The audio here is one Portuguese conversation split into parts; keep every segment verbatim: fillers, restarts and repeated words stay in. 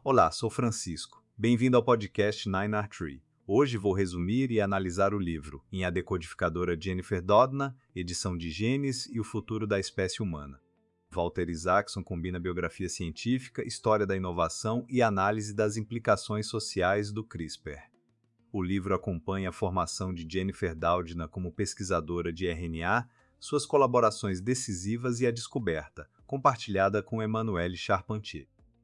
Olá, sou Francisco. Bem-vindo ao podcast Nine R Tree. Hoje vou resumir e analisar o livro em A Decodificadora Jennifer Doudna, edição de Genes e o Futuro da Espécie Humana. Walter Isaacson combina biografia científica, história da inovação e análise das implicações sociais do CRISPR. O livro acompanha a formação de Jennifer Doudna como pesquisadora de R N A, suas colaborações decisivas e a descoberta, compartilhada com Emmanuelle Charpentier,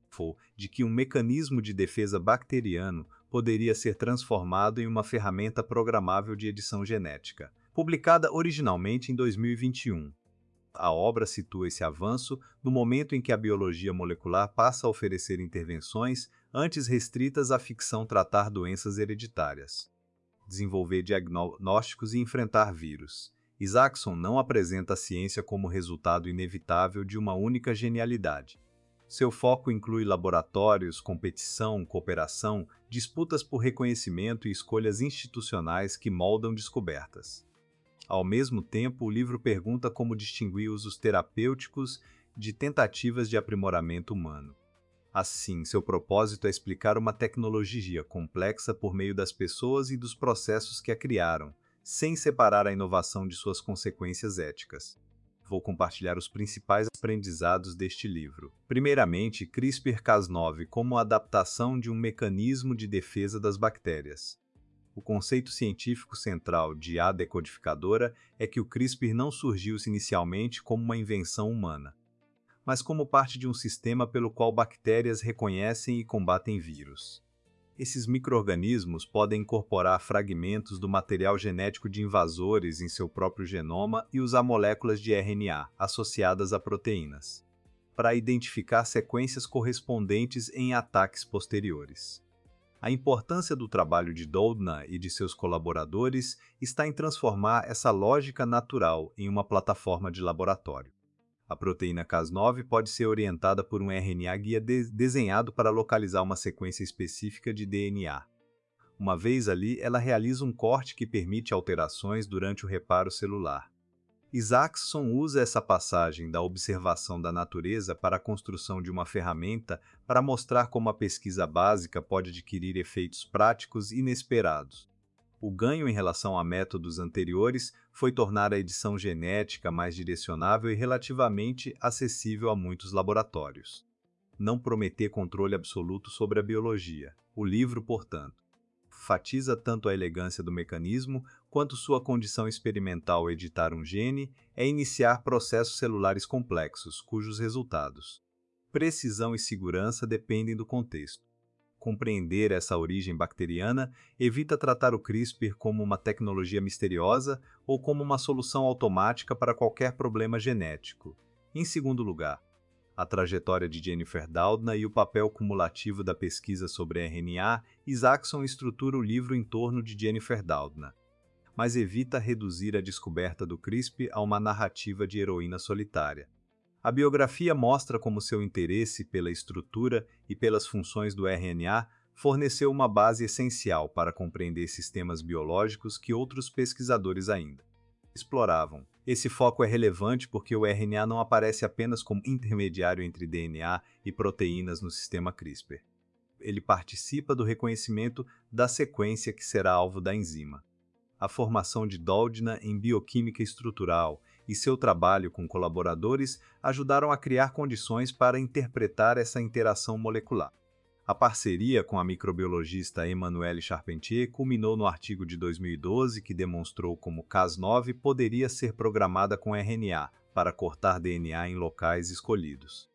de que um mecanismo de defesa bacteriano poderia ser transformado em uma ferramenta programável de edição genética, publicada originalmente em dois mil e vinte e um. A obra situa esse avanço no momento em que a biologia molecular passa a oferecer intervenções antes restritas à ficção tratar doenças hereditárias, desenvolver diagnósticos e enfrentar vírus. Isaacson não apresenta a ciência como resultado inevitável de uma única genialidade. Seu foco inclui laboratórios, competição, cooperação, disputas por reconhecimento e escolhas institucionais que moldam descobertas. Ao mesmo tempo, o livro pergunta como distinguir usos terapêuticos de tentativas de aprimoramento humano. Assim, seu propósito é explicar uma tecnologia complexa por meio das pessoas e dos processos que a criaram, sem separar a inovação de suas consequências éticas. Vou compartilhar os principais aprendizados deste livro. Primeiramente, CRISPR Cas nove como adaptação de um mecanismo de defesa das bactérias. O conceito científico central de A Decodificadora é que o CRISPR não surgiu inicialmente como uma invenção humana, mas como parte de um sistema pelo qual bactérias reconhecem e combatem vírus. Esses micro-organismos podem incorporar fragmentos do material genético de invasores em seu próprio genoma e usar moléculas de R N A associadas a proteínas, para identificar sequências correspondentes em ataques posteriores. A importância do trabalho de Doudna e de seus colaboradores está em transformar essa lógica natural em uma plataforma de laboratório. A proteína Cas nove pode ser orientada por um R N A guia de desenhado para localizar uma sequência específica de D N A. Uma vez ali, ela realiza um corte que permite alterações durante o reparo celular. Isaacson usa essa passagem da observação da natureza para a construção de uma ferramenta para mostrar como a pesquisa básica pode adquirir efeitos práticos inesperados. O ganho em relação a métodos anteriores foi tornar a edição genética mais direcionável e relativamente acessível a muitos laboratórios. Não prometer controle absoluto sobre a biologia. O livro, portanto, enfatiza tanto a elegância do mecanismo quanto sua condição experimental editar um gene é iniciar processos celulares complexos, cujos resultados, precisão e segurança dependem do contexto. Compreender essa origem bacteriana evita tratar o CRISPR como uma tecnologia misteriosa ou como uma solução automática para qualquer problema genético. Em segundo lugar, a trajetória de Jennifer Doudna e o papel cumulativo da pesquisa sobre R N A, Isaacson estrutura o livro em torno de Jennifer Doudna, mas evita reduzir a descoberta do CRISPR a uma narrativa de heroína solitária. A biografia mostra como seu interesse pela estrutura e pelas funções do R N A forneceu uma base essencial para compreender sistemas biológicos que outros pesquisadores ainda exploravam. Esse foco é relevante porque o R N A não aparece apenas como intermediário entre D N A e proteínas no sistema CRISPR. Ele participa do reconhecimento da sequência que será alvo da enzima. A formação de Doudna em bioquímica estrutural e seu trabalho com colaboradores ajudaram a criar condições para interpretar essa interação molecular. A parceria com a microbiologista Emmanuelle Charpentier culminou no artigo de dois mil e doze que demonstrou como Cas nove poderia ser programada com R N A para cortar D N A em locais escolhidos.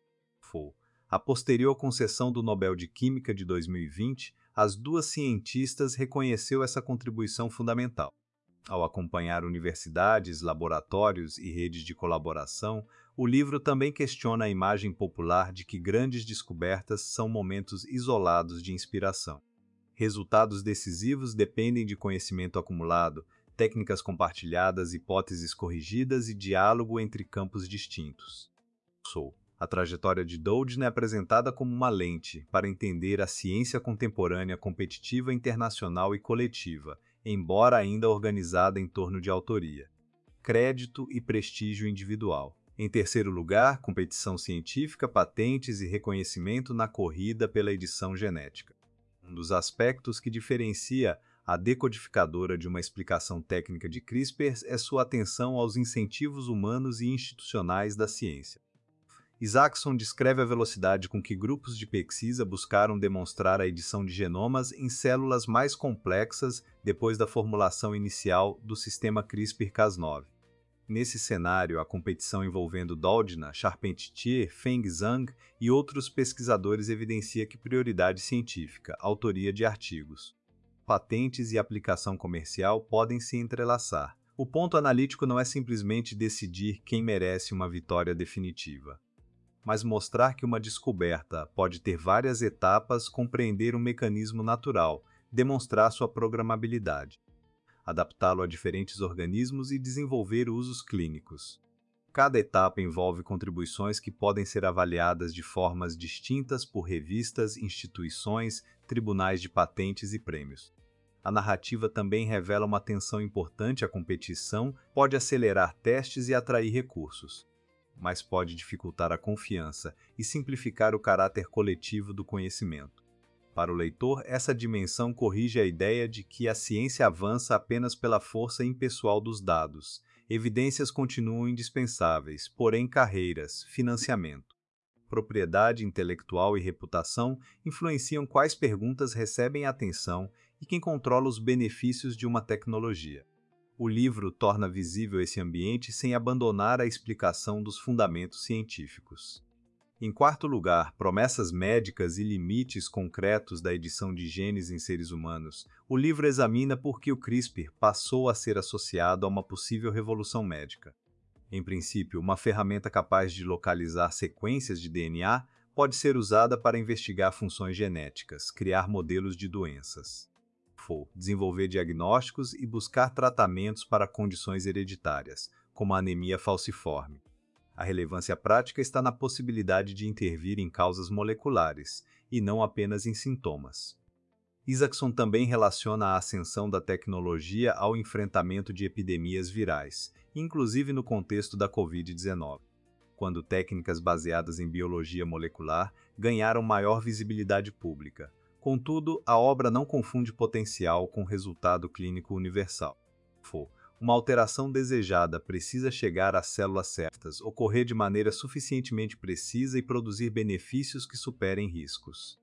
A posterior concessão do Nobel de Química de dois mil e vinte, as duas cientistas reconheceu essa contribuição fundamental. Ao acompanhar universidades, laboratórios e redes de colaboração, o livro também questiona a imagem popular de que grandes descobertas são momentos isolados de inspiração. Resultados decisivos dependem de conhecimento acumulado, técnicas compartilhadas, hipóteses corrigidas e diálogo entre campos distintos. A trajetória de Doudna é apresentada como uma lente para entender a ciência contemporânea competitiva internacional e coletiva, embora ainda organizada em torno de autoria, crédito e prestígio individual. Em terceiro lugar, competição científica, patentes e reconhecimento na corrida pela edição genética. Um dos aspectos que diferencia a decodificadora de uma explicação técnica de CRISPR é sua atenção aos incentivos humanos e institucionais da ciência. Isaacson descreve a velocidade com que grupos de pesquisa buscaram demonstrar a edição de genomas em células mais complexas depois da formulação inicial do sistema CRISPR Cas nove. Nesse cenário, a competição envolvendo Doudna, Charpentier, Feng Zhang e outros pesquisadores evidencia que prioridade científica, autoria de artigos, patentes e aplicação comercial podem se entrelaçar. O ponto analítico não é simplesmente decidir quem merece uma vitória definitiva, mas mostrar que uma descoberta pode ter várias etapas, compreender um mecanismo natural, demonstrar sua programabilidade, adaptá-lo a diferentes organismos e desenvolver usos clínicos. Cada etapa envolve contribuições que podem ser avaliadas de formas distintas por revistas, instituições, tribunais de patentes e prêmios. A narrativa também revela uma atenção importante à competição, pode acelerar testes e atrair recursos, mas pode dificultar a confiança e simplificar o caráter coletivo do conhecimento. Para o leitor, essa dimensão corrige a ideia de que a ciência avança apenas pela força impessoal dos dados. Evidências continuam indispensáveis, porém carreiras, financiamento, propriedade intelectual e reputação influenciam quais perguntas recebem atenção e quem controla os benefícios de uma tecnologia. O livro torna visível esse ambiente sem abandonar a explicação dos fundamentos científicos. Em quarto lugar, promessas médicas e limites concretos da edição de genes em seres humanos, o livro examina por que o CRISPR passou a ser associado a uma possível revolução médica. Em princípio, uma ferramenta capaz de localizar sequências de D N A pode ser usada para investigar funções genéticas, criar modelos de doenças, desenvolver diagnósticos e buscar tratamentos para condições hereditárias, como a anemia falciforme. A relevância prática está na possibilidade de intervir em causas moleculares, e não apenas em sintomas. Isaacson também relaciona a ascensão da tecnologia ao enfrentamento de epidemias virais, inclusive no contexto da covid dezenove, quando técnicas baseadas em biologia molecular ganharam maior visibilidade pública. Contudo, a obra não confunde potencial com resultado clínico universal. Uma alteração desejada precisa chegar às células certas, ocorrer de maneira suficientemente precisa e produzir benefícios que superem riscos.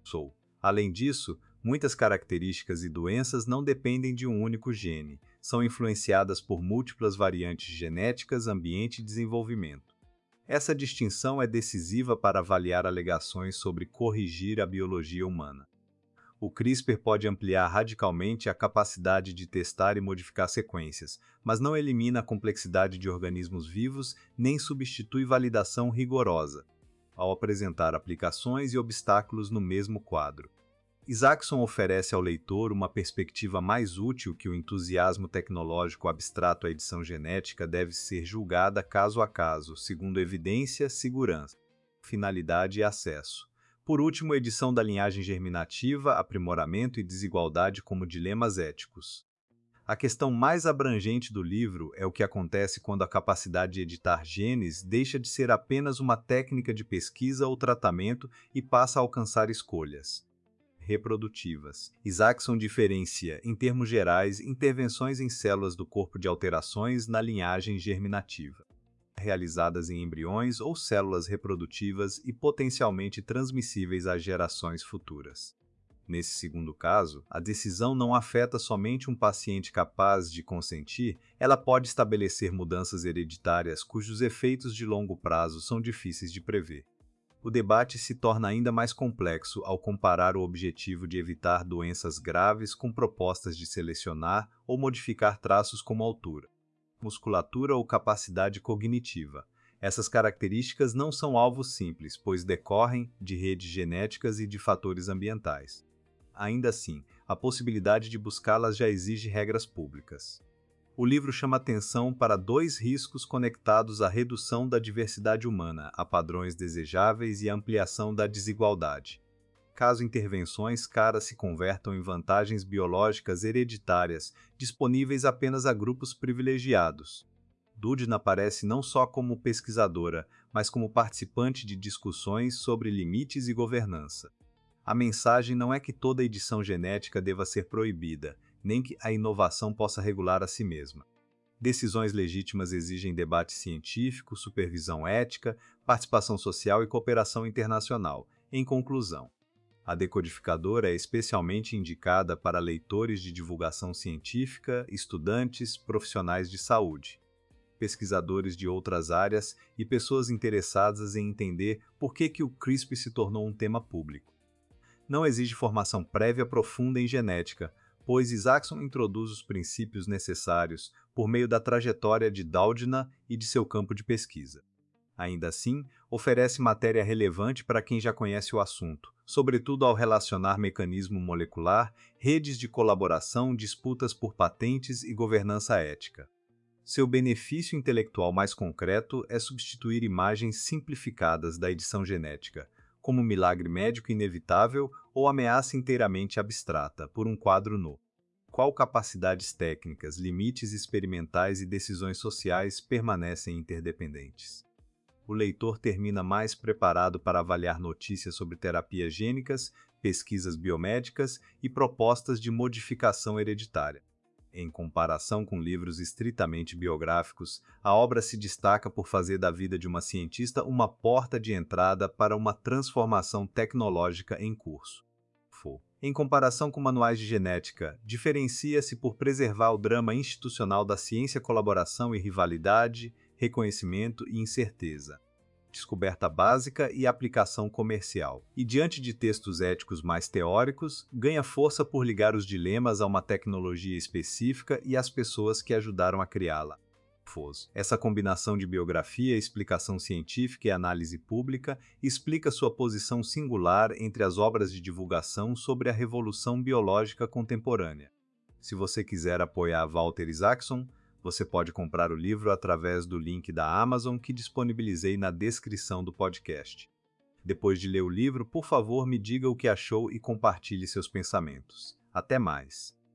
Além disso, muitas características e doenças não dependem de um único gene, são influenciadas por múltiplas variantes genéticas, ambiente e desenvolvimento. Essa distinção é decisiva para avaliar alegações sobre corrigir a biologia humana. O CRISPR pode ampliar radicalmente a capacidade de testar e modificar sequências, mas não elimina a complexidade de organismos vivos nem substitui validação rigorosa, ao apresentar aplicações e obstáculos no mesmo quadro. Isaacson oferece ao leitor uma perspectiva mais útil que o entusiasmo tecnológico abstrato à edição genética deve ser julgada caso a caso, segundo evidência, segurança, finalidade e acesso. Por último, edição da linhagem germinativa, aprimoramento e desigualdade como dilemas éticos. A questão mais abrangente do livro é o que acontece quando a capacidade de editar genes deixa de ser apenas uma técnica de pesquisa ou tratamento e passa a alcançar escolhas reprodutivas. Isaacson diferencia, em termos gerais, intervenções em células do corpo de alterações na linhagem germinativa, realizadas em embriões ou células reprodutivas e potencialmente transmissíveis às gerações futuras. Nesse segundo caso, a decisão não afeta somente um paciente capaz de consentir, ela pode estabelecer mudanças hereditárias cujos efeitos de longo prazo são difíceis de prever. O debate se torna ainda mais complexo ao comparar o objetivo de evitar doenças graves com propostas de selecionar ou modificar traços como altura, musculatura ou capacidade cognitiva. Essas características não são alvos simples, pois decorrem de redes genéticas e de fatores ambientais. Ainda assim, a possibilidade de buscá-las já exige regras públicas. O livro chama atenção para dois riscos conectados à redução da diversidade humana, a padrões desejáveis e a ampliação da desigualdade. Caso intervenções caras se convertam em vantagens biológicas hereditárias disponíveis apenas a grupos privilegiados. Doudna aparece não só como pesquisadora, mas como participante de discussões sobre limites e governança. A mensagem não é que toda edição genética deva ser proibida, nem que a inovação possa regular a si mesma. Decisões legítimas exigem debate científico, supervisão ética, participação social e cooperação internacional. Em conclusão, a decodificadora é especialmente indicada para leitores de divulgação científica, estudantes, profissionais de saúde, pesquisadores de outras áreas e pessoas interessadas em entender por que que o CRISPR se tornou um tema público. Não exige formação prévia profunda em genética, pois Isaacson introduz os princípios necessários por meio da trajetória de Doudna e de seu campo de pesquisa. Ainda assim, oferece matéria relevante para quem já conhece o assunto, sobretudo ao relacionar mecanismo molecular, redes de colaboração, disputas por patentes e governança ética. Seu benefício intelectual mais concreto é substituir imagens simplificadas da edição genética, como milagre médico inevitável ou ameaça inteiramente abstrata, por um quadro novo. Qual capacidades técnicas, limites experimentais e decisões sociais permanecem interdependentes? O leitor termina mais preparado para avaliar notícias sobre terapias gênicas, pesquisas biomédicas e propostas de modificação hereditária. Em comparação com livros estritamente biográficos, a obra se destaca por fazer da vida de uma cientista uma porta de entrada para uma transformação tecnológica em curso. Em comparação com manuais de genética, diferencia-se por preservar o drama institucional da ciência, colaboração e rivalidade, reconhecimento e incerteza, descoberta básica e aplicação comercial. E diante de textos éticos mais teóricos, ganha força por ligar os dilemas a uma tecnologia específica e às pessoas que ajudaram a criá-la. Essa combinação de biografia, explicação científica e análise pública explica sua posição singular entre as obras de divulgação sobre a revolução biológica contemporânea. Se você quiser apoiar Walter Isaacson, você pode comprar o livro através do link da Amazon que disponibilizei na descrição do podcast. Depois de ler o livro, por favor, me diga o que achou e compartilhe seus pensamentos. Até mais!